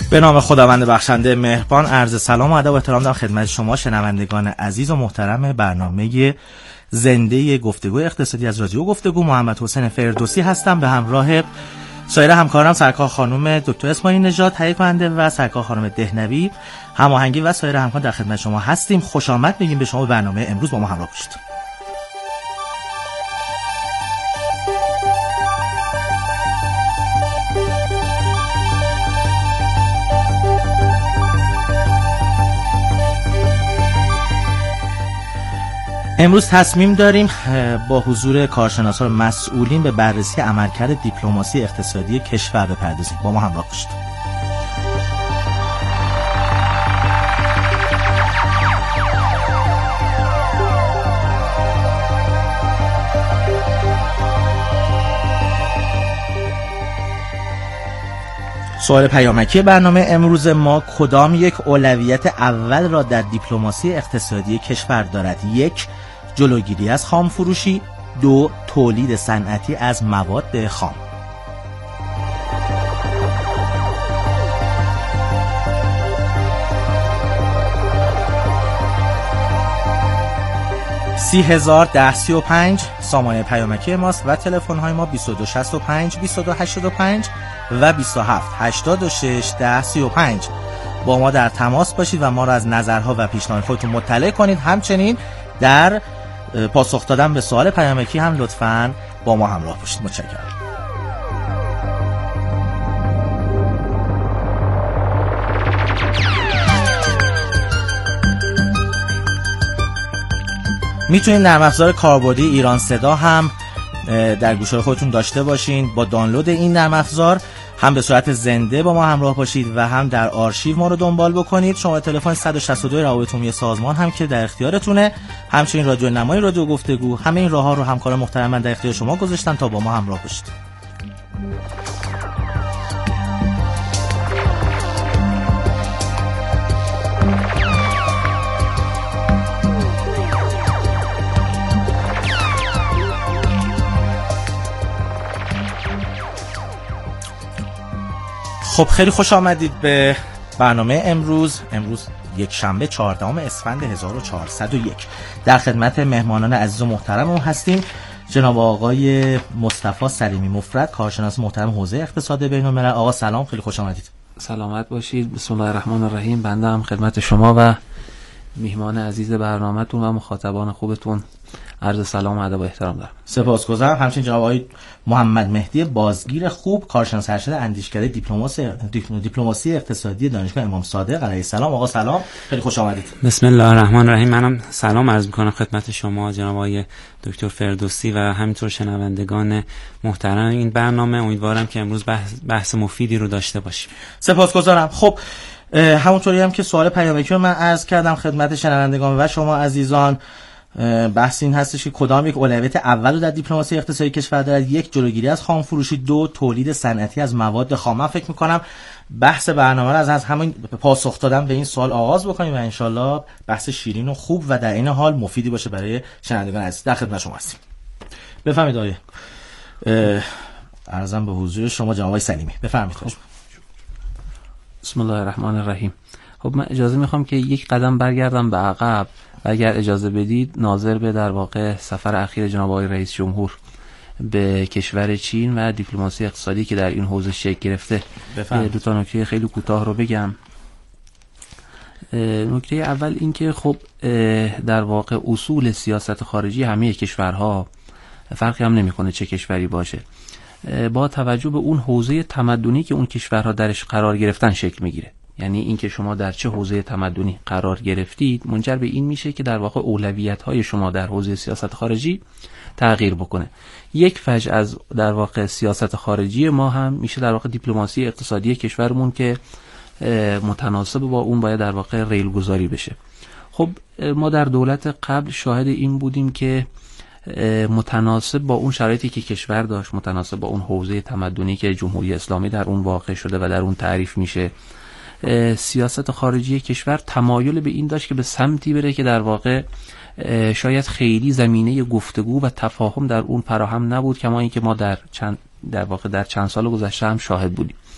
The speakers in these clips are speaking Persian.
به نام خداوند بخشنده مهربان، عرض سلام و ادب و احترام دارم خدمت شما شنوندگان عزیز و محترم برنامه زنده گفتگو اقتصادی از رادیو گفتگو. محمد حسین فردوسی هستم به همراه سایر همکارم سرکار خانم دکتر اسماعیل نژاد تهیه کننده و سرکار خانم دهنوی هماهنگی و سایر همکاران در خدمت شما هستیم. خوش آمد میگیم به شما. برنامه امروز با ما همراه باشید. امروز تصمیم داریم با حضور کارشناسان مسئولین به بررسی عملکرد دیپلماسی اقتصادی کشور بپردازیم. با ما همراه باشید. سوال پیامکی برنامه امروز ما: کدام یک اولویت اول را در دیپلماسی اقتصادی کشور دارد؟ 1. جلوگیری از خام فروشی. 2. تولید صنعتی از مواد خام. $30,01035 سامانه پیامکی ماست و تلفن های ما 2265 2285 و 27861035. با ما در تماس باشید و ما را از نظرها و پیشنهاد خودتون مطلع کنید. همچنین در پاسخ دادن به سوال پیامکی هم لطفاً با ما همراه باشید. متشکرم. میتونید نرم افزار کاربردی ایران صدا هم در گوشه خودتون داشته باشین. با دانلود این نرم افزار هم به صورت زنده با ما همراه باشید و هم در آرشیو ما رو دنبال بکنید. شماره تلفن 162 روابط عمومی سازمان هم که در اختیارتونه. همچنین رادیو نمای رادیو گفتگو. همه این راه‌ها رو همکاران محترم من در اختیار شما گذاشتن تا با ما همراه باشید. خب خیلی خوش آمدید به برنامه امروز یک شنبه 14 اسفند 1401. در خدمت مهمانان عزیز و محترم هستیم. جناب آقای مصطفی سلیمی مفرد، کارشناس محترم حوزه اقتصاد بین‌الملل. آقا سلام، خیلی خوش آمدید. سلامت باشید. بسم الله الرحمن الرحیم. بنده هم خدمت شما و میهمان عزیز برنامه‌تون و مخاطبان خوبتون عرض سلام و ادب و احترام دارم. سپاسگزارم. همچنین جناب آقای محمد مهدی بازگیر خوب، کارشناس ارشد اندیشکده دیپلماسی اقتصادی دانشگاه امام صادق علیه السلام. آقا سلام، خیلی خوش آمدید. بسم الله الرحمن الرحیم. منم سلام عرض می‌کنم خدمت شما جناب آقای دکتر فردوسی و همینطور شنوندگان محترم این برنامه. امیدوارم که امروز بحث مفیدی رو داشته باشیم. سپاسگزارم. خب همونطوری هم که سوال پیامکی رو من عرض کردم خدمت شنوندگان و شما عزیزان، بحث این هستش که کدام یک اولویت اول رو در دیپلماسی اقتصادی کشور دارد؟ 1. جلوگیری از خام فروشی. 2. تولید صنعتی از مواد خام. من فکر می‌کنم بحث برنامه رو از همین پاسخ دادن به این سوال آغاز بکنیم و انشالله بحث شیرین و خوب و در این حال مفیدی باشه برای شنوندگان عزیز. در خدمت شما هستیم. بفرمایید آقای عرضم به حضور شما جناب آقای سلیمی. بفرمایید. بسم الله الرحمن الرحیم. خب من اجازه میخوام که یک قدم برگردم به عقب و اگر اجازه بدید ناظر به در واقع سفر اخیر جناب آقای رئیس جمهور به کشور چین و دیپلماسی اقتصادی که در این حوزه شکل گرفته دو تا نکته خیلی کوتاه رو بگم. نکته اول این که خب در واقع اصول سیاست خارجی همه کشورها فرقی هم نمیکنه چه کشوری باشه، با توجه به اون حوزه تمدنی که اون کشورها درش قرار گرفتن شکل میگیره. یعنی این که شما در چه حوزه تمدنی قرار گرفتید منجر به این میشه که در واقع اولویت‌های شما در حوزه سیاست خارجی تغییر بکنه. یک فج از در واقع سیاست خارجی ما هم میشه در واقع دیپلماسی اقتصادی کشورمون که متناسب با اون باید در واقع ریل گذاری بشه. خب ما در دولت قبل شاهد این بودیم که متناسب با اون شرایطی که کشور داشت، متناسب با اون حوزه تمدنی که جمهوری اسلامی در اون واقع شده و در اون تعریف میشه، سیاست خارجی کشور تمایل به این داشت که به سمتی بره که در واقع شاید خیلی زمینه گفتگو و تفاهم در اون فراهم نبود، کما اینکه ما در چند سال گذشته هم شاهد بودیم.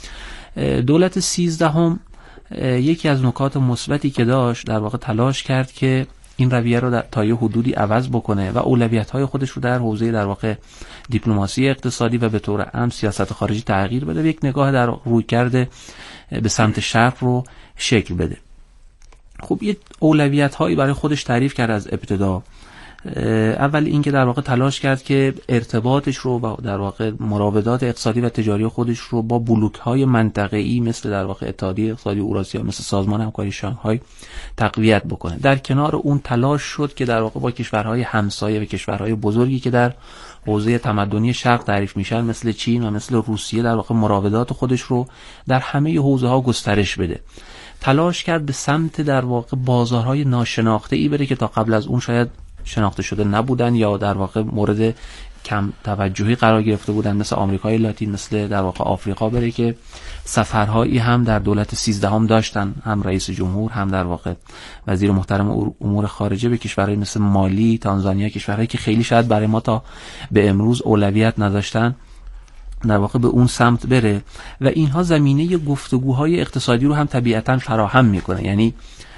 دولت 13 یکی از نکات مثبتی که داشت در واقع تلاش کرد که این رویه رو تا یه حدودی عوض بکنه و اولویت‌های خودش رو در حوزه در واقع دیپلماسی اقتصادی و به طور عام سیاست خارجی تغییر بده، یک نگاه در رویکرد به سمت شرق رو شکل بده. خب یه اولویت‌هایی برای خودش تعریف کرد از ابتدا. اول این که در واقع تلاش کرد که ارتباطش رو با در واقع مراودات اقتصادی و تجاری خودش رو با بلوک‌های منطقه‌ای مثل در واقع اتحادیه اقتصادی اوراسیا، مثل سازمان همکاری شانگهای تقویت بکنه. در کنار اون تلاش شد که در واقع با کشورهای همسایه و کشورهای بزرگی که در حوزه تمدنی شرق تعریف میشن مثل چین و مثل روسیه در واقع مراودات خودش رو در همه حوزه‌ها گسترش بده. تلاش کرد به سمت در واقع بازارهای ناشناخته‌ای بره که تا قبل از اون شاید شناخته شده نبودن یا در واقع مورد کم توجهی قرار گرفته بودن، مثل آمریکای لاتین، مثل در واقع آفریقا بره که سفرهایی هم در دولت 13 داشتن، هم رئیس جمهور هم در واقع وزیر محترم امور خارجه به کشورهای مثل مالی، تانزانیا، کشورهایی که خیلی شاید برای ما تا به امروز اولویت نداشتن در واقع به اون سمت بره و اینها زمینه گفتگوهای اقتصادی رو هم طبیعتاً فراهم میکنه. یعنی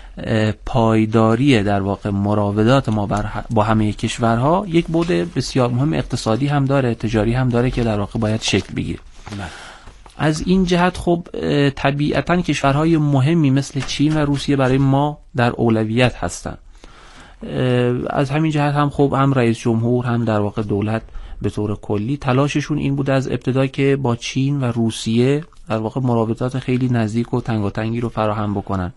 پایداری در واقع مراودات ما با همه کشورها یک بعد بسیار مهم اقتصادی هم داره، تجاری هم داره که در واقع باید شکل بگیره. از این جهت خب طبیعتاً کشورهای مهمی مثل چین و روسیه برای ما در اولویت هستن. از همین جهت هم خب هم رئیس جمهور هم در واقع دولت به طور کلی تلاششون این بوده از ابتدا که با چین و روسیه در واقع مراودات خیلی نزدیک و تنگاتنگی رو فراهم بکنن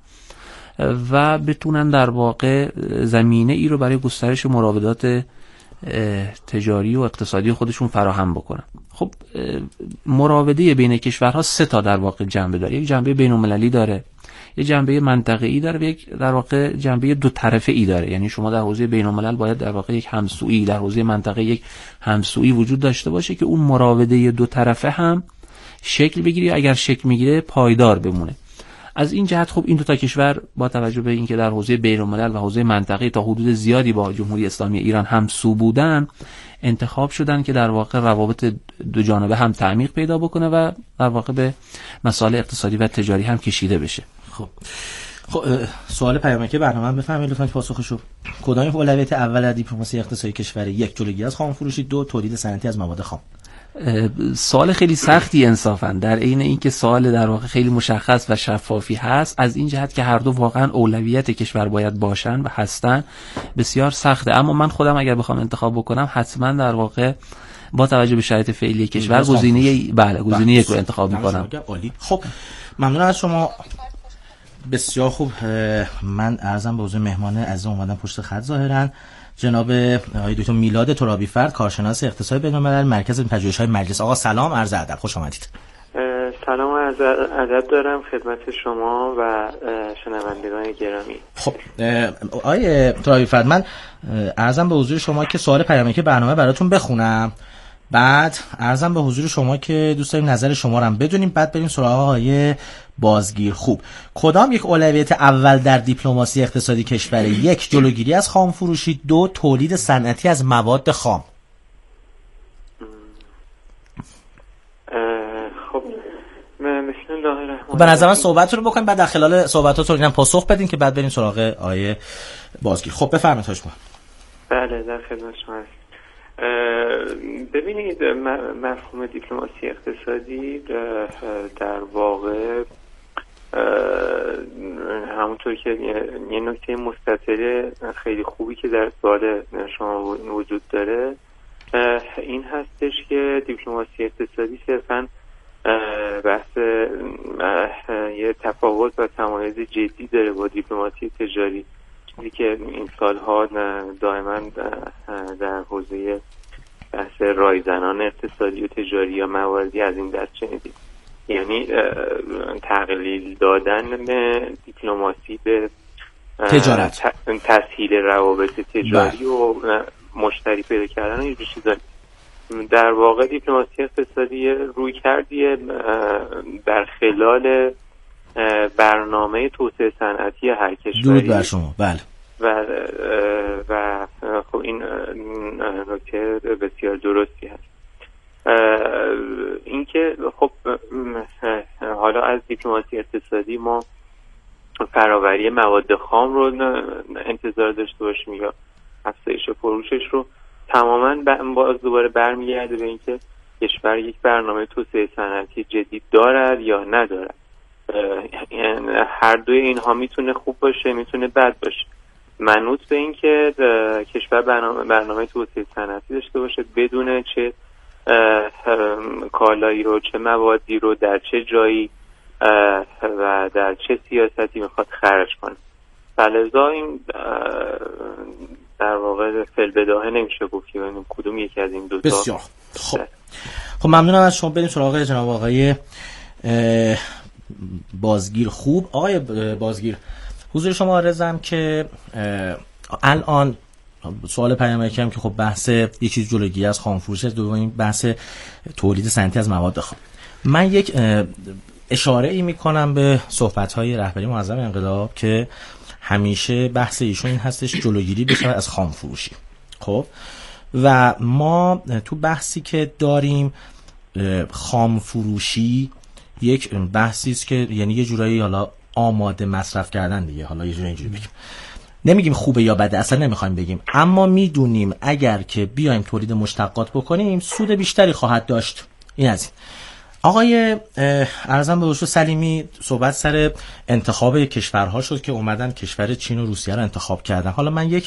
و بتونن در واقع زمینه ای رو برای گسترش مراودات تجاری و اقتصادی خودشون فراهم بکنن. خب مراوده بین کشورها 3 تا در واقع جنبه داره. یک جنبه بین‌المللی داره، یک جنبه منطقه‌ای داره و یک در واقع جنبه دو طرفه‌ای داره. یعنی شما در حوزه بین‌الملل باید در واقع یک همسویی، در حوزه منطقه یک همسویی وجود داشته باشه که اون مراوده دو طرفه هم شکل بگیره، اگر شکل میگیره پایدار بمونه. از این جهت خب این 2 تا کشور با توجه به اینکه در حوزه بین‌الملل و حوزه منطقه‌ای تا حدود زیادی با جمهوری اسلامی ایران همسو بودن، انتخاب شدن که در واقع روابط دو جانبه هم تعمیق پیدا بکنه و در واقع به مسائل اقتصادی و تجاری هم کشیده بشه. خب سوال پیامکی برنامه بفرمایید لطفاً پاسخشو. کدام اولویت اول در دیپلماسی اقتصادی کشور؟ 1 جلوگیری از خامفروشی، 2 تولید صنعتی از مواد خام. سوال خیلی سختی انصافاً، در عین اینکه سوال در واقع خیلی مشخص و شفافی هست، از این جهت که هر دو واقعاً اولویت کشور باید باشن و هستن بسیار سخته. اما من خودم اگر بخوام انتخاب بکنم حتما در واقع با توجه به شرایط فعلی کشور گزینه 1 رو انتخاب میکنم. خب ممنون از شما، بسیار خوب. من عرضم به حضور مهمان عزیز اومدن پشت خط ظاهرا جناب آقای دکتر میلاد ترابی فرد، کارشناس اقتصاد بین‌الملل، مرکز پژوهش‌های مجلس. آقا سلام، عرض ادب، خوش آمدید. سلام و عرض ادب دارم خدمت شما و شنوندگان گرامی. خب آقای ترابی فرد، من عرضم به حضور شما که سوال پیامکی برنامه براتون بخونم، بعد عرضم به حضور شما که دوست داریم نظر شما رو هم بدونیم، بعد بریم سراغ آقای بازگیر. خوب، کدام یک اولویت اول در دیپلماسی اقتصادی کشور؟ 1 جلوگیری از خام فروشی، 2 تولید صنعتی از مواد خام. خب بسم الله الرحمن. به نظر من صحبت رو بکنیم، بعد در خلال صحبتاتون اینم پاسخ بدین که بعد بریم سراغ آقای بازگیر. خب بفرمایید شما. بله در خدمت شما هستم. ببینید مفهوم دیپلماسی اقتصادی در واقع همونطور که یه نکته مستطیل خیلی خوبی که در سوال شما وجود داره این هستش که دیپلماسی اقتصادی صرفاً بحث یه تفاوت و تمایز جدی داره با دیپلماسی تجاری، چیزی که این سالها دائما در حوزه بحث رایزنان اقتصادی و تجاری یا مواردی از این دست شنیدیم. یعنی تقلیل دادن دیپلماسی به تجارت، تسهیل روابط تجاری و مشتری پیدا کردن و اینجور چیزا. در واقع دیپلماسی اقتصادی روی کردیه در خلال برنامه توسعه صنعتی هر کشوری. درود بر شما. بله. و خب این نکته بسیار درستی هست. اینکه خب حالا از دیپلماسی اقتصادی ما فراوری مواد خام رو انتظار داشته باشیم یا افزایش فروشش رو، تماما باز دوباره برمیگرده به اینکه کشور یک برنامه توسعه صنعتی جدید دارد یا ندارد. هر دوی اینها میتونه خوب باشه، میتونه بد باشه، منوط به این که کشور برنامه توسعه صنعتی داشته باشه، بدونه چه کالایی رو، چه موادی رو در چه جایی و در چه سیاستی میخواد خرج کنه. فلذا این در واقع فی‌البداهه نمیشه گفت که ببینیم کدوم یکی از این دو تا. بسیار خب ممنونم از شما. بریم سراغ جناب آقای بازگیر. خوب آقای بازگیر، حضور شما عرضم که الان سوال پیامک هم که خب بحث یه چیز جلوگیری از خامفروشی، دومین بحث تولید صنعتی از مواد خام. من یک اشاره ای میکنم به صحبت‌های رهبری معظم انقلاب که همیشه بحث ایشون این هستش جلوگیری بشه از خامفروشی. خب و ما تو بحثی که داریم خامفروشی یک بحثی است که یعنی یه جورایی حالا آماده مصرف کردن دیگه، حالا یه جوری اینجوری بگیم، نمیگیم خوبه یا بده، اصلا نمیخوایم بگیم، اما میدونیم اگر که بیایم تولید مشتقات بکنیم سود بیشتری خواهد داشت. این از این. آقای ارزم به حضور سلیمی صحبت سر انتخاب کشورها شد که اومدن کشور چین و روسیه رو انتخاب کردن. حالا من یک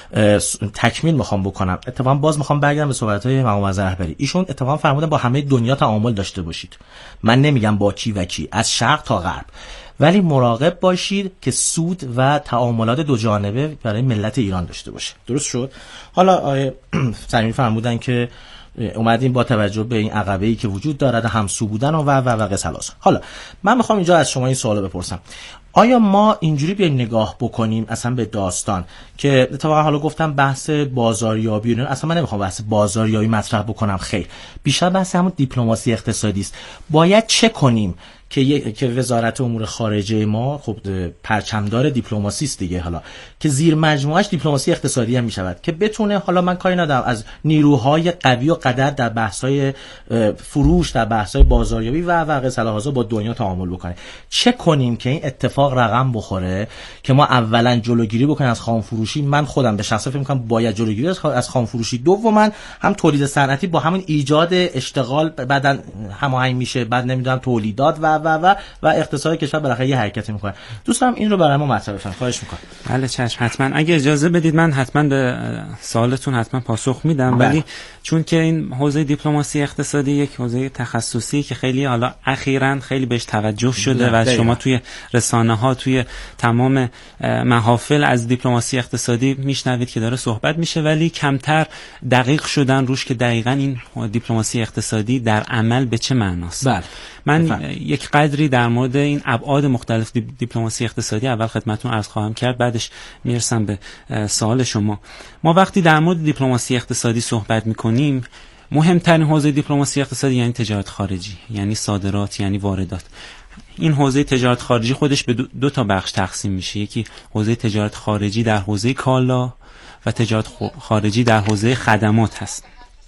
تکمیل میخوام بکنم. اتفاقا باز میخوام برگردم به صحبت‌های مقام معظم رهبری. ایشون اتفاقا فرمودن با همه دنیا تعامل داشته باشید. من نمیگم با کی و کی، از شرق تا غرب، ولی مراقب باشید که سود و تعاملات دو جانبه برای ملت ایران داشته باشه. درست شد؟ حالا آقای سلیمی فرمودن که اومدیم با توجه به این عقبه‌ای که وجود دارد همسو بودن و قصلاس. حالا من میخوام اینجا از شما این سوالو بپرسم. آیا ما اینجوری بیایم نگاه بکنیم اصلا به داستان که اتفاقا حالا گفتم بحث بازاریابی، اصلا من نمیخوام بحث بازاریابی مطرح بکنم، خیر، بیشتر بحث همون دیپلماسی اقتصادی است. باید چه کنیم که وزارت امور خارجه ما خب پرچمدار دیپلماسی است دیگه، حالا که زیر مجموعش دیپلماسی اقتصادی هم میشود که بتونه، حالا من کاری ندارم، از نیروهای قوی و قدر در بحث‌های فروش، در بحث‌های بازاریابی و قصلاح‌ها با دنیا تعامل بکنه. چه کنیم که این اتفاق رقم بخوره که ما اولا جلوگیری بکنیم از خامفروشی؟ من خودم به شخصه فکر می‌کنم باید جلوگیری از خامفروشی. دوما هم تولید صنعتی با همین ایجاد اشتغال بعداً هماهنگ میشه، بعد نمیدونم تولیدات و اقتصاد کشور بالاخره یه حرکتی میکنه. دوستم این رو برای ما مطرح بفرمایید، خواهش میکنم. بله چشم، حتما. اگه اجازه بدید من حتما به سوالتون حتما پاسخ میدم، ولی چون که این حوزه دیپلماسی اقتصادی یک حوزه تخصصی که خیلی حالا اخیراً خیلی بهش توجه شده و شما توی رسانه‌ها، توی تمام محافل از دیپلماسی اقتصادی میشنوید که داره صحبت میشه، ولی کمتر دقیق شدن روش که دقیقاً این دیپلماسی اقتصادی در عمل به چه معناست. بله. من یک قدری در مورد این ابعاد مختلف دیپلماسی اقتصادی اول خدمتتون عرض خواهم کرد، بعدش میرسم به سوال شما. ما وقتی در مورد دیپلماسی اقتصادی صحبت میکنیم، مهمترین حوزه دیپلماسی اقتصادی یعنی تجارت خارجی، یعنی صادرات، یعنی واردات. این حوزه تجارت خارجی خودش به دو تا بخش تقسیم میشه. یکی حوزه تجارت خارجی در حوزه کالا و تجارت خارجی در حوزه خدمات هست.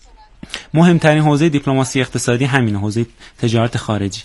مهمترین حوزه دیپلماسی اقتصادی همین حوزه تجارت خارجی.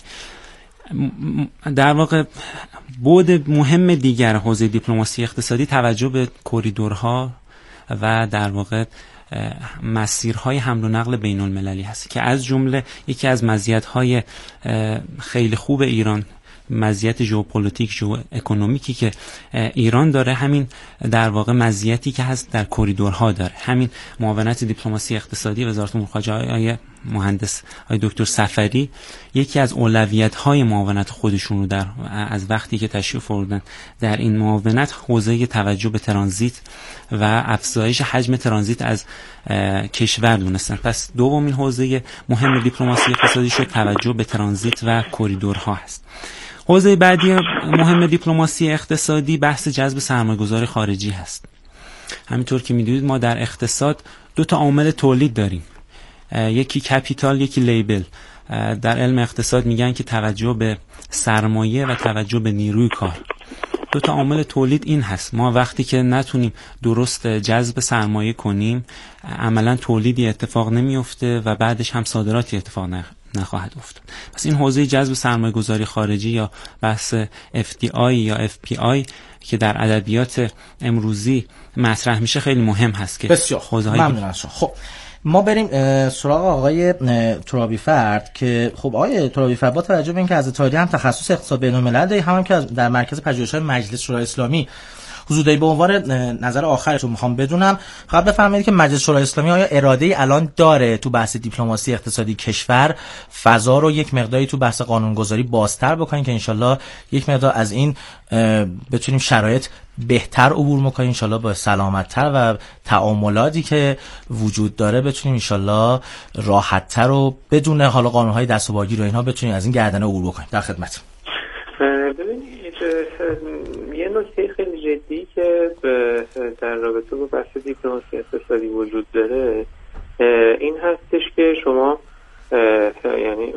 در واقع بعد مهم دیگر حوزه دیپلماسی اقتصادی توجه به کوریدورها و در واقع مسیرهای حمل و نقل بین المللی هست که از جمله یکی از مزیت‌های خیلی خوب ایران، مزیت ژئوپلیتیک، ژئواکونومیکی که ایران داره، همین در واقع مزیتی که هست در کوریدورها داره. همین معاونت دیپلماسی اقتصادی وزارت امور خارجه آقای مهندس آقای دکتر صفری یکی از اولویت‌های معاونت خودشون رو در از وقتی که تشریف آوردن در این معاونت حوزه توجه به ترانزیت و افزایش حجم ترانزیت از کشور دونستن. پس دومین حوزه مهم دیپلماسی اقتصادی شد توجه به ترانزیت و کوریدورها هست. حوزه بعدی مهم دیپلماسی اقتصادی بحث جذب سرمایه‌گذار خارجی هست. همینطور که می‌دونید ما در اقتصاد دو تا عامل تولید داریم، یکی کپیتال، یکی لیبل. در علم اقتصاد میگن که توجه به سرمایه و توجه به نیروی کار. دو تا عامل تولید این هست. ما وقتی که نتونیم درست جذب سرمایه کنیم، عملا تولیدی اتفاق نمیفته و بعدش هم صادراتی اتفاق نخواهد افتاد. پس این حوزه جذب سرمایه گذاری خارجی یا بحث FDI یا FPI که در ادبیات امروزی مطرح میشه خیلی مهم هست که بسیار ممنون. خب ما بریم سراغ آقای ترابیفرد که خب آقای ترابیفرد با توجه به اینکه از تاریخ هم تخصص اقتصاد بین‌الملل دارید، هم که در مرکز پژوهش‌های مجلس شورای اسلامی حضور دارید، به عنوان نظر آخرتون میخوام بدونم فقط بفرمایید که مجلس شورای اسلامی آیا اراده‌ای الان داره تو بحث دیپلماسی اقتصادی کشور فضا رو یک مقداری تو بحث قانونگذاری بازتر بکنین که انشالله یک مقدار از این بتونیم شرایط بهتر عبور بکنیم، انشالله با سلامت‌تر و تعاملاتی که وجود داره بتونیم انشالله راحت‌تر و بدون حالا قانون‌های دست و باگیر و اینها بتونیم از این گردنه عبور بکنیم. در خدمت. ببینید یه نکته خیلی جدی که در رابطه با بحث دیپلماسی اقتصادی وجود داره این هستش که شما یعنی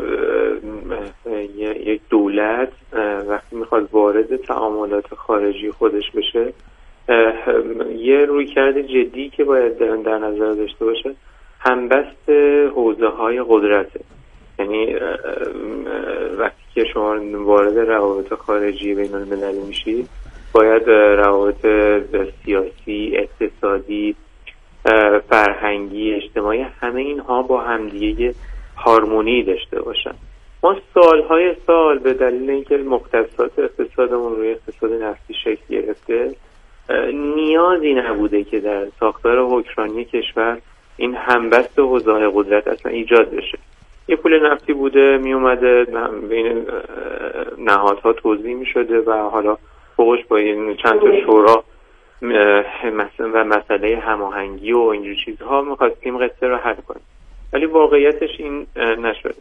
یک دولت وقتی میخواد وارد تعاملات خارجی خودش بشه یه رویکرد جدی که باید در نظر داشته باشه همبست حوزه‌های قدرته. یعنی وقتی که شما وارد روابط خارجی بین المللی میشید باید روابط سیاسی، اقتصادی، فرهنگی، اجتماعی همه اینها با همدیگه هارمونی داشته باشن. ما سالهای سال به دلیل اینکه مختصات اقتصادمون روی اقتصاد نفتی شکل گرفته نیازی نبوده که در ساختار حکمرانی کشور این همبست حوزه‌های قدرت اصلا ایجاد بشه. یه پول نفتی بوده می اومده بین نهادها توزیع می شده و حالا فوقش با چند تا شورا و مسئله هماهنگی و اینجور چیزها می‌خواستیم قصه رو حل کنیم، ولی واقعیتش این نشد.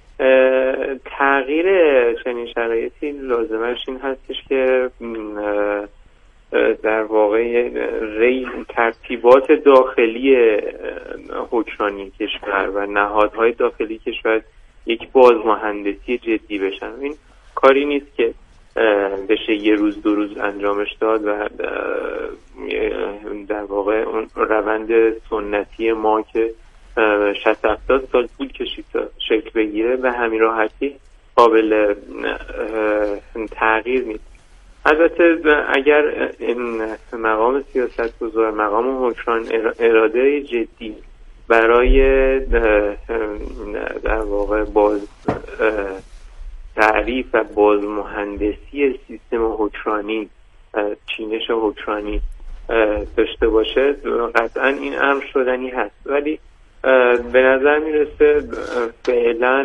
تغییر چنین شرایطی لازمش این هستش که در واقع ترتیبات داخلی حکمرانی کشور و نهادهای داخلی کشور یک بازمهندسی جدی بشن. این کاری نیست که بشه یه روز دو روز انجامش داد و در واقع اون روند سنتی ما که 60-70 سال طول کشید تا شکل بگیره به همین راحتی قابل تغییر نیست. البته اگر این مقام سیاستگزار، مقام حکمران اراده جدی برای در واقع باز تعریف و باز مهندسی سیستم حکمرانی، چینش حکمرانی داشته باشه قطعا این امر شدنی هست، ولی به نظر میرسه فعلا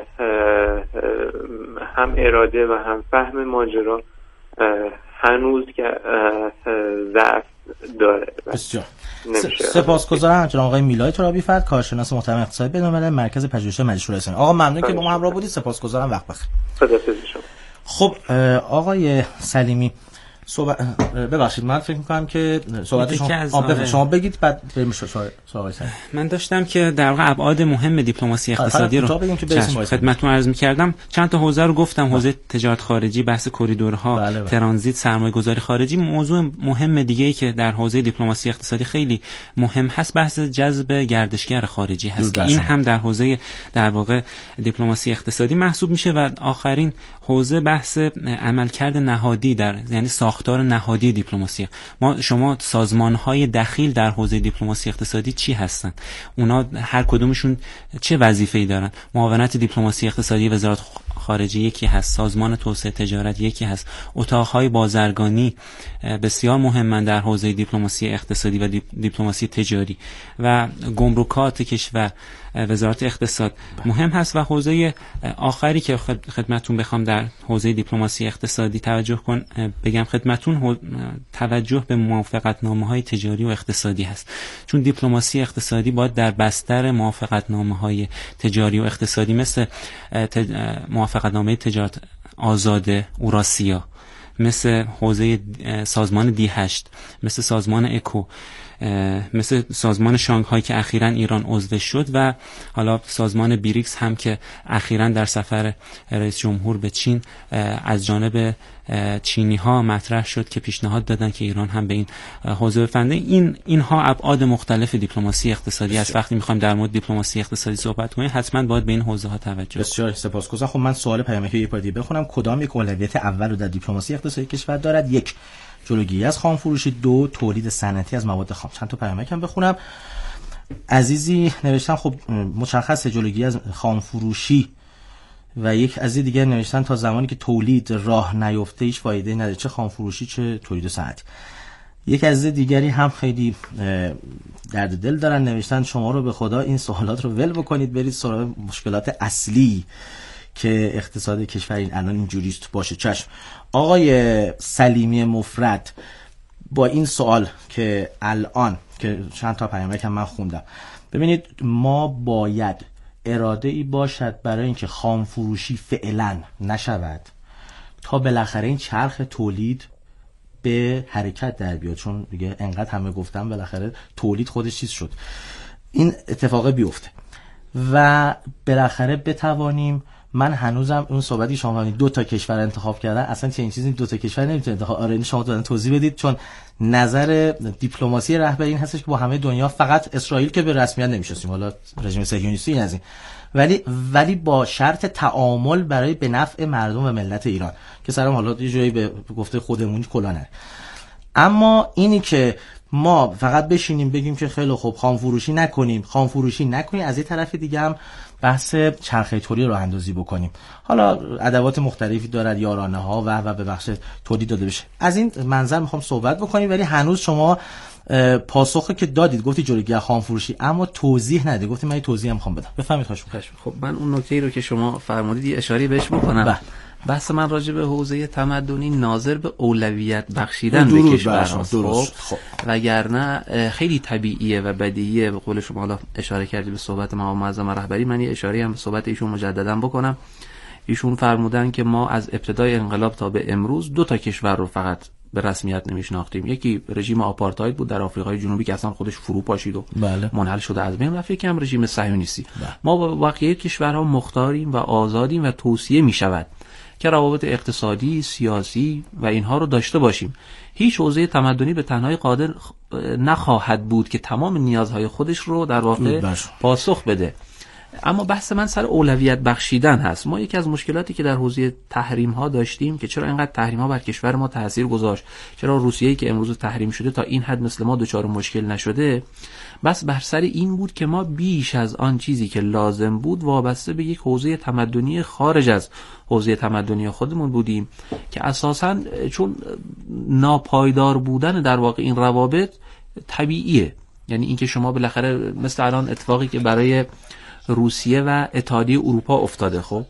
هم اراده و هم فهم ماجرا هنوز که ضعف داره. بسیار سپاسگزارم جناب آقای میلاد ترابیفرد، کارشناس محترم اقتصادی بین‌الملل، مرکز پژوهش مجلس شورای اسلامی. آقا ممنون که با ما همراه بودید. سپاسگزارم. وقت بخیر. خداحافظ شما. خب آقای سلیمی ببخشید من فکر می‌کنم که صحبت شما بگید بعد بریم سراغ من داشتم که در واقع ابعاد مهم دیپلماسی اقتصادی رو خدمتتون عرض می‌کردم. چند تا حوزه رو گفتم، حوزه تجارت خارجی، بحث کریدورها، ترانزیت، سرمایه‌گذاری خارجی. موضوع مهم دیگه‌ای که در حوزه دیپلماسی اقتصادی خیلی مهم هست بحث جذب گردشگر خارجی هست. این هم در حوزه در واقع دیپلماسی اقتصادی محسوب میشه. و آخرین حوزه بحث عملکرد نهادی یعنی ساختار نهادی دیپلماسی. شما سازمان‌های دخیل در حوزه دیپلماسی اقتصادی چی هستن؟ اونا هر کدومشون چه وظیفه‌ای دارن؟ معاونت دیپلماسی اقتصادی وزارت خارجه یکی هست، سازمان توسعه تجارت یکی هست، اتاق‌های بازرگانی بسیار مهمن در حوزه دیپلماسی اقتصادی و دیپلماسی تجاری، و گمرکات کشور، وزارت اقتصاد مهم هست. و حوزه آخری که خدمتتون بخوام در حوزه دیپلماسی اقتصادی بگم خدمتتون توجه به موافقتنامه‌های تجاری و اقتصادی هست. چون دیپلماسی اقتصادی باید در بستر موافقتنامه‌های تجاری و اقتصادی مثل موافقتنامه تجارت آزاد اوراسیا، مثل حوزه سازمان D8، مثل سازمان اکو، مثل سازمان شانگهای که اخیراً ایران عضو شد و حالا سازمان بریکس هم که اخیراً در سفر رئیس جمهور به چین از جانب چینی ها مطرح شد که پیشنهاد دادن که ایران هم به این حوزه بپنده. اینها ابعاد مختلف دیپلماسی اقتصادی است. وقتی میخوایم در مورد دیپلماسی اقتصادی صحبت کنیم حتما باید به این حوزه ها توجه کنیم. بسیار سپاسگزارم. خب من سوال پیامکی یه بار دیگه بخونم. کدام یک اولویت اول رو در دیپلماسی اقتصادی کشور دارد؟ 1 جلوگیری از خام فروشی، 2 تولید صنعتی از مواد خام. چند تا پیامکم بخونم. عزیزی نوشتن خب مشخصه جلوگیری از خام فروشی و یک عزیز دیگه نوشتن تا زمانی که تولید راه نیفته هیچ فایده نداره، چه خام فروشی چه تولید صنعتی. یک عزیز دیگری هم خیلی درد دل دارن، نوشتن شما رو به خدا این سوالات رو ول بکنید برید سراغ مشکلات اصلی که اقتصاد کشور این الان اینجوریست باشه. چشم. آقای سلیمی مفرد با این سوال که الان که چند تا پیامک هم من خوندم، ببینید ما باید اراده ای باشد برای اینکه خام فروشی فعلا نشود تا بالاخره این چرخ تولید به حرکت در بیاد، چون دیگه انقدر همه گفتم بالاخره تولید خودش چیز شد، این اتفاق بیفته و بالاخره بتوانیم. من هنوزم اون صحبتی شما 2 تا کشور انتخاب کردن، اصلا چه این چیزی 2 تا کشور نمیتونه انتخاب. آره شما دادن توضیح بدید، چون نظر دیپلماسی رهبری این هستش که با همه دنیا فقط اسرائیل که به رسمیت نمیشناسیم، حالا رژیم صهیونیستی این از این، ولی با شرط تعامل برای به نفع مردم و ملت ایران که سرم حالا یه جایی به گفته خودمون کلا نره. اما اینی که ما فقط بشینیم بگیم که خیلی خوب خام فروشی نکنیم، از یه طرف دیگه هم بحث چرخه تولید راه اندازی بکنیم، حالا ادوات مختلفی دارد، یارانه ها و به بخش تولید داده بشه. از این منظر میخوام صحبت بکنیم، ولی هنوز شما پاسخی که دادید گفتی جلوگیری از خام فروشی، اما توضیح نده. گفتی من توضیح هم میخوام بدم. بفهمید خواهش می‌کنم. خب من اون نکته‌ای رو که شما فرمودید یه اشاره بهش بکنم. بحث من راجع به حوزه تمدنی ناظر به اولویت بخشیدن به کشورهاست. خب وگرنه خیلی طبیعیه و بدیهیه. به قول شما حالا اشاره کردی به صحبت مقام معظم رهبری، من یه اشاره هم به صحبت ایشون مجددا بکنم. ایشون فرمودن که ما از ابتدای انقلاب تا به امروز 2 تا کشور رو فقط به رسمیت نمیشناختیم. یکی رژیم آپارتاید بود در آفریقای جنوبی که اصلا خودش فرو پاشید و منحل شده از بین رفت، یکی هم رژیم صهیونیستی. ما با بقیه کشورها مختاریم و آزادیم و توصیه میشود که روابط اقتصادی، سیاسی و اینها رو داشته باشیم. هیچ حوزه تمدنی به تنهایی قادر نخواهد بود که تمام نیازهای خودش رو در واقع پاسخ بده. اما بحث من سر اولویت بخشیدن هست. ما یکی از مشکلاتی که در حوزه تحریم ها داشتیم که چرا اینقدر تحریم ها بر کشور ما تاثیر گذاشت، چرا روسیه‌ای که امروز تحریم شده تا این حد مثل ما دچار مشکل نشده، بس بر سر این بود که ما بیش از آن چیزی که لازم بود وابسته به یک حوزه تمدنی خارج از حوزه تمدنی خودمون بودیم که اساساً چون ناپایدار بودن در واقع این روابط طبیعیه. یعنی اینکه شما بالاخره مثل الان اتفاقی که برای روسیه و اتحادیه اروپا افتاده، خب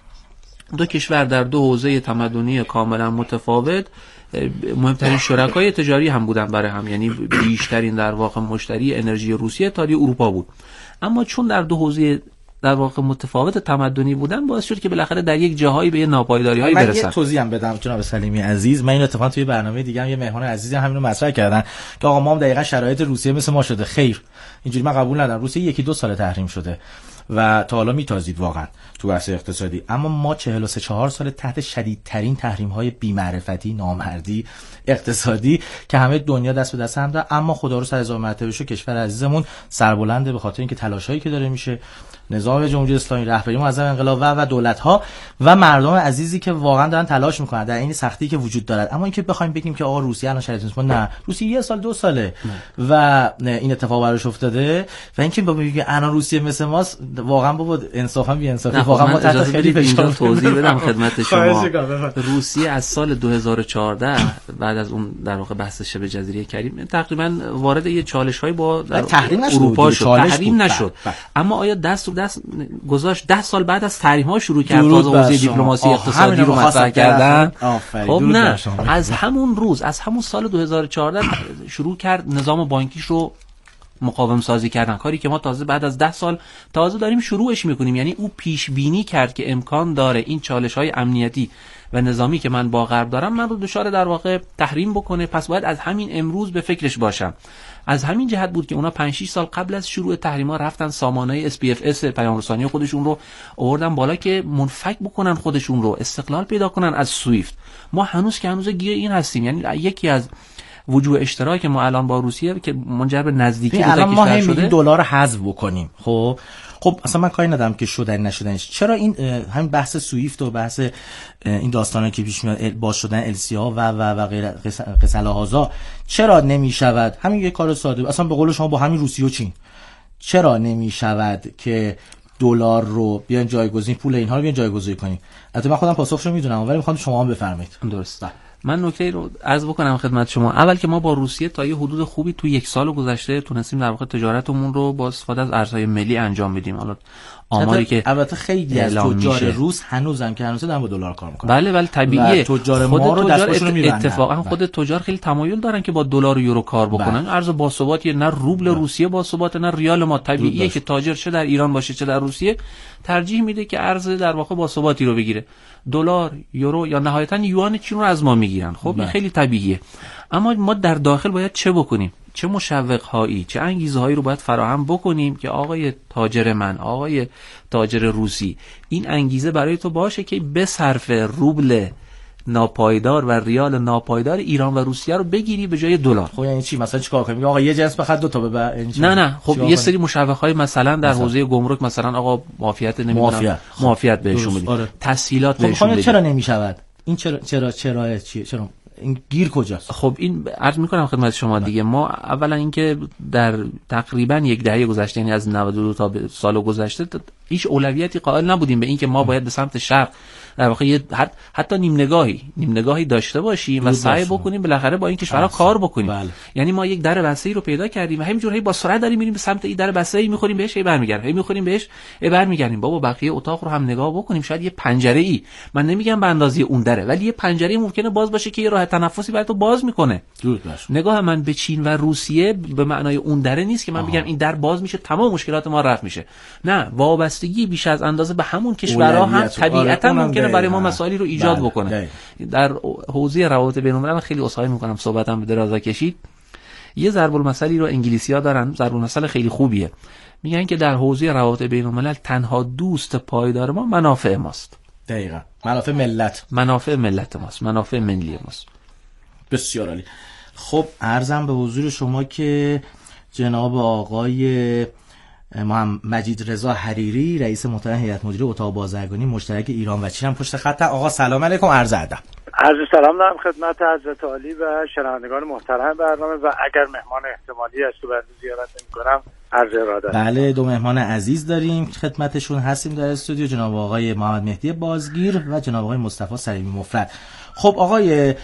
2 کشور در 2 حوزه تمدنی کاملا متفاوت مهمترین شرکای تجاری هم بودن برای هم، یعنی بیشترین در واقع مشتری انرژی روسیه اتحادیه اروپا بود. اما چون در 2 حوزه در واقع متفاوت تمدنی بودن باعث شد که بالاخره در یک جاهایی به ناپایداری‌هایی برسن. من یه توضیح هم بدم جناب سلیمی عزیز. من این اتفاقا توی برنامه دیگه هم یه مهمان عزیزی همین رو مطرح کردن که آقا ما هم دقیقاً شرایط روسیه مثل ما شده. خیر، اینجوری من قبول ندارم. روسیه 1-2 سال تحریم شده و تا حالا میتازید واقعا تو بحث اقتصادی، اما ما 43-4 سال تحت شدیدترین تحریم‌های بی‌معرفتی، نامردی اقتصادی که همه دنیا دست به دست هم داره. اما خدا رو 100,000 مرتبه شو کشور عزیزمون سربلنده به خاطر اینکه تلاشایی که داره میشه، نظام جمهوری اسلامی، رهبری معظم انقلاب و دولت‌ها و مردم عزیزی که واقعا دارن تلاش میکنن در این سختی که وجود دارد. اما اینکه بخوایم بگیم که آقا روسیه الان شرایط نیست، نه، روسیه 1 سال 2 ساله و این اتفاق براش افتاده و اینکه بگیم الان روسیه مثل ماست، واقعا بابا انصافا بی انصافی، واقعا ما تحت خیلی فشار. توضیح بدم خدمت شما. روسیه از سال 2014 بعد از اون در واقع بحث شبه جزیره کریم تقریبا وارد یه چالش‌های با اروپا شد. تحریم نشد، اما آیا دست گذاشت 10 سال بعد از تحریم‌ها شروع کرد تازه حوزه دیپلماسی اقتصادی رو مطرح کردن؟ خب نه، از همون روز، از همون سال 2014 شروع کرد نظام بانکیش رو مقاوم سازی کردن، کاری که ما تازه بعد از 10 سال تازه داریم شروعش میکنیم. یعنی او پیش بینی کرد که امکان داره این چالش‌های امنیتی و نظامی که من با غرب دارم من رو دچار در واقع تحریم بکنه، پس باید از همین امروز به فکرش باشم. از همین جهت بود که اونا 5-6 سال قبل از شروع تحریم‌ها رفتن سامانه SPFS پیام رسانی خودشون رو آوردن بالا که منفک بکنن خودشون رو، استقلال پیدا کنن از سویفت. ما هنوز گیر این هستیم. یعنی یکی از وجوه اشتراک ما الان با روسیه که منجر به نزدیکی دو الان ما کشور شده، دلار رو حذف بکنیم. خب اصلا من کاری ندارم که شدن نشدنش. چرا این همین بحث سویفت و بحث این داستانا که پیش میاد باز شدن LC ها و غیر قسله‌ها چرا نمیشود همین یه کار ساده اصلا به قول شما با همین روسیه و چین چرا نمیشود که دلار رو بیان جایگزین پول اینها رو بیان جایگزین کنیم؟ البته من خودم پاسخش رو میدونم ولی میخوام شما هم بفرمایید. درسته. من نکته رو عرض بکنم خدمت شما. اول که ما با روسیه تا یه حدود خوبی تو 1 سال گذشته تونستیم در واقع تجارتمون رو با استفاده از ارزهای ملی انجام بدیم. حالا آماری که البته خیلی از تجار روس هنوزم که هنوز دارن با دلار کار میکنن. بله طبیعیه. تجار ما رو دستشون رو میبندن. اتفاقا خود تجار خیلی تمایل دارن که با دلار و یورو کار بکنن. ارز باثباتی، نه روبل روسیه باثبات نه ریال ما. طبیعیه که تاجر چه در ایران باشه چه در روسیه ترجیح میده که ارز در واقع باثباتی رو بگیره. دلار، یورو یا نهایتا یوان چین رو از ما میگیرن. خب این خیلی طبیعیه. اما ما در داخل باید چه بکنیم؟ چه مشوق‌هایی، چه انگیزه‌هایی رو باید فراهم بکنیم که آقای تاجر من، آقای تاجر روسی، این انگیزه برای تو باشه که به صرف روبل ناپایدار و ریال ناپایدار ایران و روسیه رو بگیری به جای دلار. خب یعنی چی؟ مثلا چیکار کنیم؟ آقا یه جنس بخره دو تا ببر. نه خب یه سری مشوق‌های مثلا در حوزه گمرک مثلا آقا معافیت نمیدونم معافیت بهشون بدید. تسهیلات بهشون بدید. چرا نمیشود؟ این چرا این گیر کجاست؟ خب این عرض میکنم خدمت شما دیگه. ما اولا اینکه در تقریبا 1 دهه گذشته، یعنی از 92 تا سال گذشته، هیچ اولویتی قائل نبودیم به اینکه ما باید به سمت شرق در واقع حتی نیم نگاهی داشته باشیم و سعی بکنیم بالاخره با این کشورها کار بکنیم. بله. یعنی ما یک در بسته‌ای رو پیدا کردیم و همینجوری با سرعت داریم میریم به سمت این در بسته‌ای، میخوریم بهش برمیگردیم، میخوریم بهش برمیگردیم. بابا بقیه اتاق رو هم نگاه بکنیم. شاید یه پنجره‌ای، من نمیگم به اندازه اون دره، ولی یه پنجره‌ای ممکنه باز باشه که یه راه تنفسی برای تو باز میکنه. نگاه من به چین و روسیه به معنای اون دره نیست که من بگم این در باز میشه تمام مشکلات ما رفع میشه. نه، وابستگی بیش از اندازه به همون کشورها هم طبیعتا ممکنه برای ما مسائلی رو ایجاد بکنه. در حوزه روابط بین‌الملل خیلی عذرخواهی میکنم صحبتم به درازا کشید. یه ضرب المثلی رو انگلیسی‌ها دارن، ضرب المثل خیلی خوبیه. میگن که در حوزه روابط بین‌الملل تنها دوست پایدار ما منافع ماست. دقیقاً. منافع ملت ماست، منافع ملی ماست. بسیار عالی. خب عرضم به حضور شما که جناب آقای مجید رضا حریری، رئیس محترم هیئت مدیره اتاق بازرگانی مشترک ایران و چین هم پشت خط. آقا سلام علیکم، عرض ادب. عرض سلام دارم خدمت حضرت عالی و شنوندگان محترم برنامه و اگر مهمان احتمالی است و بعد زیارت نمی‌کنم عرض اراده. بله، 2 مهمان عزیز داریم خدمتشون هستیم در استودیو، جناب آقای محمد مهدی بازگیر و جناب آقای مصطفی سلیمی مفرد. خب آقای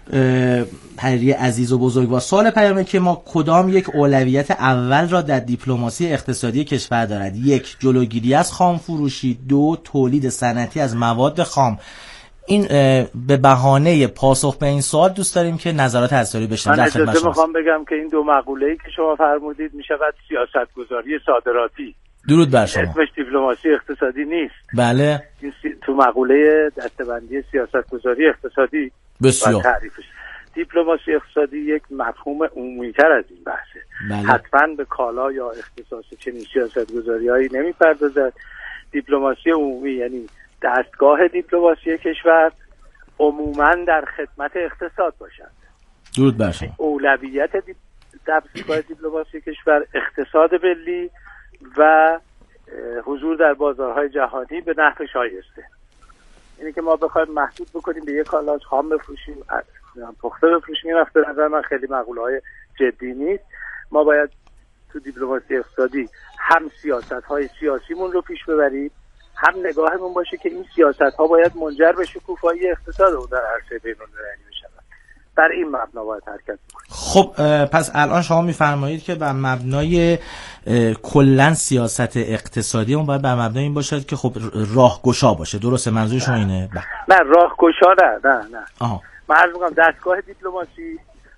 حریری عزیز و بزرگوار، سوال پیامه که ما کدام یک اولویت اول را در دیپلماسی اقتصادی کشور دارد؟ 1 جلوگیری از خام فروشی، 2 تولید صنعتی از مواد خام. این به بهانه پاسخ به این سوال دوست داریم که نظرات اسراری بشنویم. من اجازه میخوام بگم که این 2 مقوله‌ای که شما فرمودید میشود سیاستگذاری صادراتی. درود بر شما. اسمش دیپلماسی اقتصادی نیست. بله. این تو مقوله دسته‌بندی سیاستگذاری اقتصادی بسیار تعریفش. دیپلماسی اقتصادی یک مفهوم عمومی‌تر از این بحثه. بله. حتما به کالا یا اختصاص چنین سیاستگذاری‌هایی نمی‌پردازد. دیپلماسی عمومی یعنی دستگاه دیپلماسی کشور عموماً در خدمت اقتصاد باشد. درود بر شما. اولویت دستگاه دیپلماسی کشور اقتصاد ملی و حضور در بازارهای جهانی به نحو شایسته. اینی که ما بخوایم محدود بکنیم به یک کالا خام بفروشیم، پخته بفروشیم، این به نظر من خیلی مقوله‌های جدی نیست. ما باید تو دیپلماسی اقتصادی هم سیاست‌های سیاسیمون رو پیش ببریم، هم نگاهمون باشه که این سیاست‌ها باید منجر به شکوفایی اقتصاد اون در عرصه بین‌المللی بشن. بر این مبنا باید حرکت کنیم. خب پس الان شما می‌فرمایید که بر مبنای کلاً سیاست اقتصادی اون باید بر مبنای این باشد که خب راهگشا باشه. درسته منظور شما اینه؟ نه راهگشا نه. آها. من عرض می‌کنم دستگاه دیپلماسی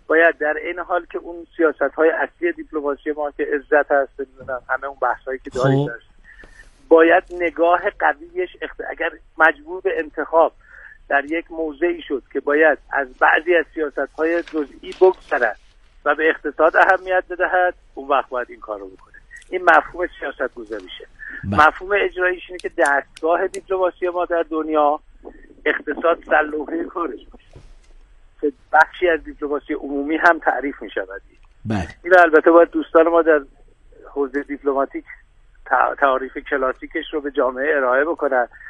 باید در این حال که اون سیاست‌های اصلی دیپلماسی ما که عزت هست، همه اون بحثایی که داریم داشت، باید نگاه قویش اگر مجبور به انتخاب در یک موضعی شد که باید از بعضی از سیاست‌های جزئی بگذرد و به اقتصاد اهمیت بدهد، اون وقت باید این کار رو بکنه. این مفهوم سیاست‌گذاریشه. مفهوم اجراییش اینه که دستگاه دیپلماسی ما در دنیا اقتصاد سلوحه کارش باشه که بخشی از دیپلماسی عمومی هم تعریف می‌شود. بله. این البته باید دوستان ما در حوزه دیپلماتیک تعریف کلاسیکش رو به جامعه ارائه بکنن